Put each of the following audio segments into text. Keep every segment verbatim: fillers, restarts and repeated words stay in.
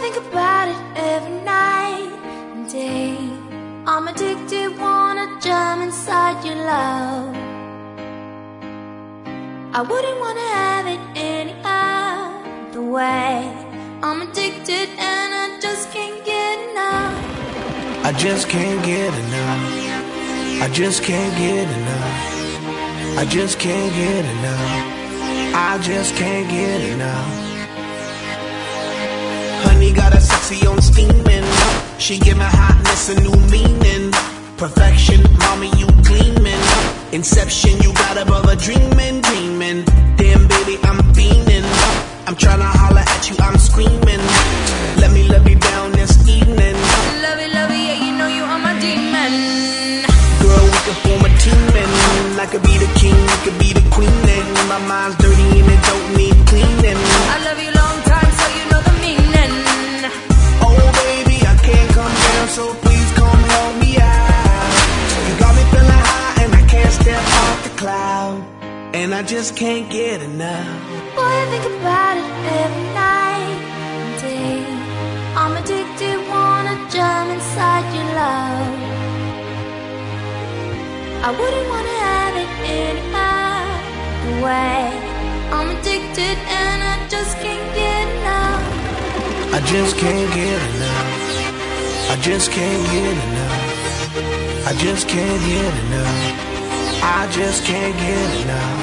think about it every night and day. I'm addicted, wanna jump inside your love. I wouldn't wanna have it any other way. I'm addicted and I just can't get enough. I just can't get enough. I just can't get enough. I just can't get enough. I just can't get enough. Honey got a sexy on steaming. She give my hotness a new meaning. Perfection, mommy, you gleaming. Inception, you got above a dreaming, dreaming. Damn, baby, I'm fiending. I'm tryna holler at you, I'm screaming. Let me love you down this evening. Love it, love it, yeah, you know you are my demon. Girl, we could form a team and I could be the king, you could be the queen. And my mind's dirty and it don't need cleaning. I love you long time, so you know the meaning. Oh, baby, I can't come down, so please come help me out. You got me feeling high and I can't step off the cloud. And I just can't get enough. Boy, I think about it every night and day. I'm addicted, wanna jump inside your love. I wouldn't wanna have it any other way. I'm addicted and I just can't get enough. I just can't get enough. I just can't get enough. I just can't get enough. I just can't get enough.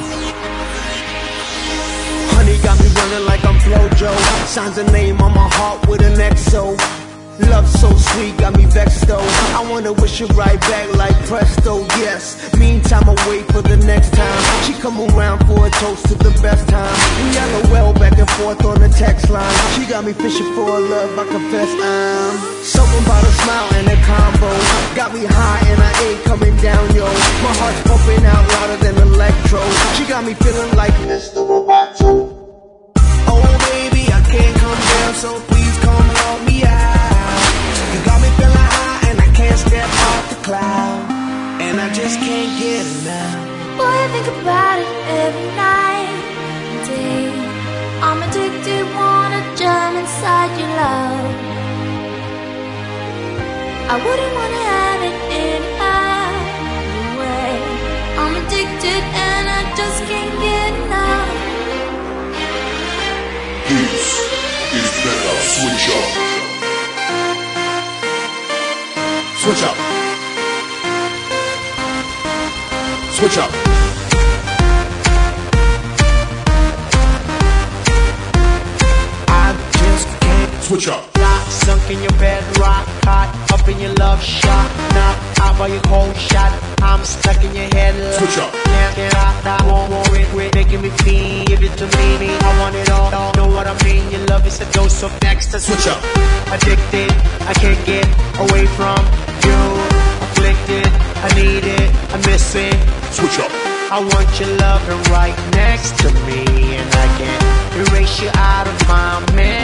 Honey got me running like I'm Flojo. Signs a name on my heart with an X O. Love so sweet, got me vexed though. I wanna wish it right back like presto, yes. Meantime, I wait for the next time. She come around for a toast to the best time. We LOL back and forth on the text line. She got me fishing for a love, I confess I'm something about a smile and a combo. Got me high and I ain't coming down, yo. My heart's pumping out louder than electro. She got me feeling like Mister Roboto. Oh baby, I can't come down, so please come help me out. You got me feeling high and I can't step off the cloud. And I just can't get enough. Boy, I think about it every night and day. I'm addicted, wanna jump inside your love. I wouldn't wanna have it any other way. I'm addicted and I just can't get enough. This is better switch up. Switch up. Switch up. I just can't switch up. Lock, sunk in your bed, rock, hot, up in your love shot. Knock out by your cold shot. I'm stuck in your head. Switch up. Can't get out, I won't worry, quit making me feel. Give it to me, I want it all. Know what I mean? Your love is a dose of next. Switch up. Addicted, I can't get away from you. Afflicted, I need it, I miss it. Switch up. I want your loving right next to me, and I can't erase you out of my mind.